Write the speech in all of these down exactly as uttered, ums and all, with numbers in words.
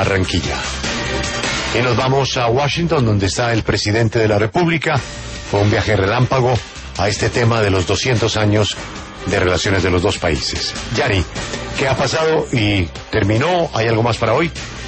Barranquilla. Y nos vamos a Washington, donde está el presidente de la República. Fue un viaje relámpago a este tema de los doscientos años de relaciones de los dos países. Yari, ¿qué ha pasado y terminó? ¿Hay algo más para hoy?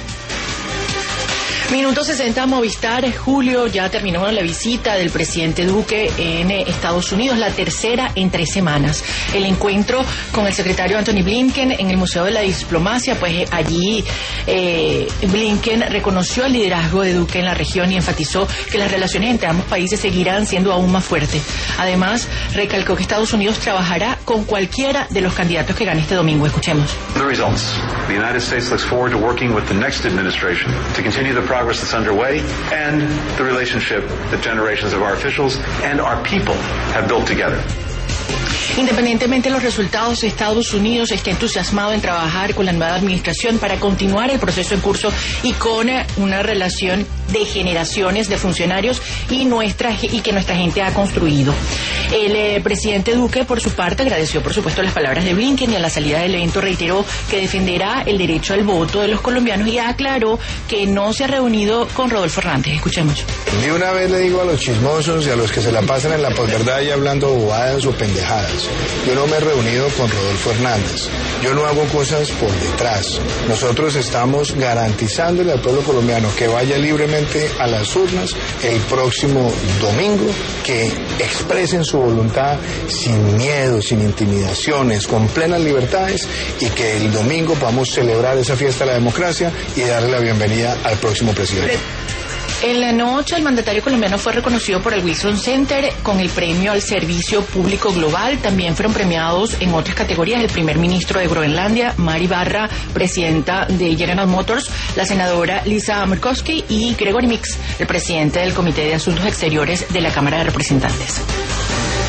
Minuto sesenta, Movistar. Julio, ya terminó la visita del presidente Duque en Estados Unidos, la tercera en tres semanas. El encuentro con el secretario Anthony Blinken en el Museo de la Diplomacia, pues allí eh, Blinken reconoció el liderazgo de Duque en la región y enfatizó que las relaciones entre ambos países seguirán siendo aún más fuertes. Además, recalcó que Estados Unidos trabajará con cualquiera de los candidatos que gane este domingo. Escuchemos. The results. The United States looks forward to working with the next administration to continue the progress that's underway and the relationship that generations of our officials and our people have built together. Independientemente de los resultados, Estados Unidos está entusiasmado en trabajar con la nueva administración para continuar el proceso en curso y con una relación de generaciones de funcionarios y nuestra y que nuestra gente ha construido. El eh, presidente Duque, por su parte, agradeció, por supuesto, las palabras de Blinken y a la salida del evento reiteró que defenderá el derecho al voto de los colombianos y aclaró que no se ha reunido con Rodolfo Hernández. Escuchemos. De una vez le digo a los chismosos y a los que se la pasan en la posverdad y hablando bobadas o pendejadas. Yo no me he reunido con Rodolfo Hernández. Yo no hago cosas por detrás. Nosotros estamos garantizándole al pueblo colombiano que vaya libremente a las urnas el próximo domingo, que expresen su voluntad sin miedo, sin intimidaciones, con plenas libertades, y que el domingo podamos celebrar esa fiesta de la democracia y darle la bienvenida al próximo presidente. En la noche, el mandatario colombiano fue reconocido por el Wilson Center con el premio al servicio público global. También fueron premiados en otras categorías el primer ministro de Groenlandia, Mari Barra, presidenta de General Motors, la senadora Lisa Murkowski y Gregory Mix, el presidente del Comité de Asuntos Exteriores de la Cámara de Representantes.